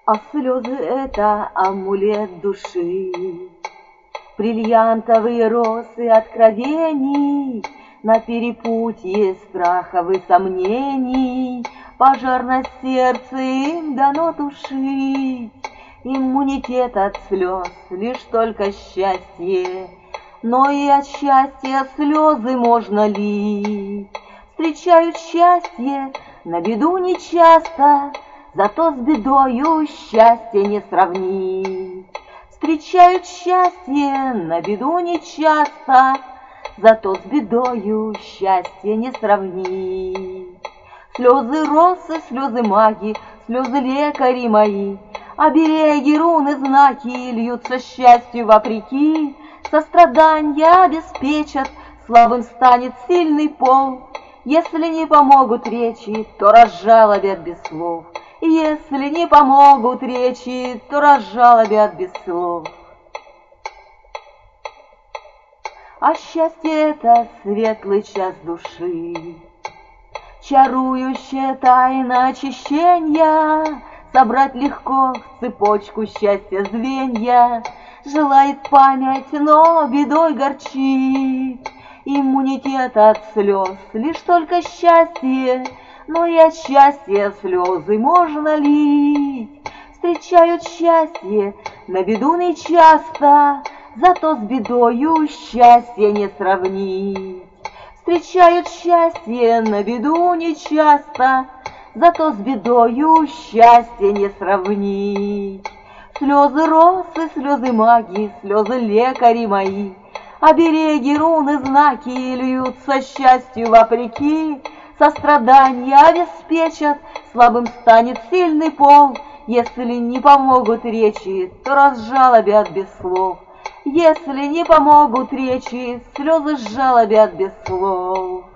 А слезы — это амулет души, бриллиантовые росы откровений на перепутье страхов и сомнений. Пожар на сердце им дано тушить, иммунитет от слез — лишь только счастье, но и от счастья слезы можно лить. Встречают счастье на беду нечасто, зато с бедою счастье не сравнить. Встречают счастье на беду нечасто, зато с бедою счастье не сравнить. Слезы росы, слезы маги, слезы лекари мои, обереги, руны, знаки льются счастью вопреки. Состраданья обеспечат, слабым станет сильный пол. Если не помогут речи, то разжалобят без слов. Если не помогут речи, то разжалобят без слов. А счастье — это светлый час души, чарующая тайна очищения. Собрать легко в цепочку счастья звенья. Желает память, но бедой горчит. Иммунитет от слез — лишь только счастье, но и от счастья слезы можно лить. Встречают счастье на беду нечасто, зато с бедою счастье не сравнить. Встречают счастье на беду нечасто, зато с бедою счастье не сравнить. Слезы росы, слезы маги, слезы лекари мои, обереги, руны, знаки льются счастью вопреки. Состраданья обеспечат, слабым станет сильный пол. Если не помогут речи, то разжалобят без слов. Если не помогут речи, слезы сжалобят без слов.